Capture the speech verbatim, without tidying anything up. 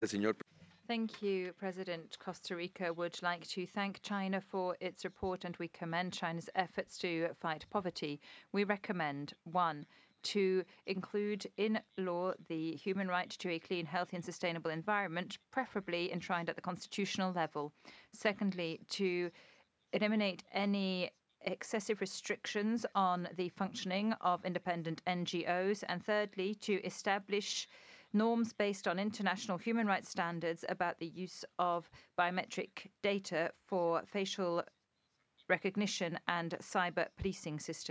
Señor Thank you, President. Costa Rica would like to thank China for its report, and we commend China's efforts to fight poverty. We recommend one, to include in law the human right to a clean, healthy, and sustainable environment, preferably enshrined at the constitutional level. Secondly, to eliminate any excessive restrictions on the functioning of independent N G Os, and thirdly, to establish norms based on international human rights standards about the use of biometric data for facial recognition and cyber policing systems.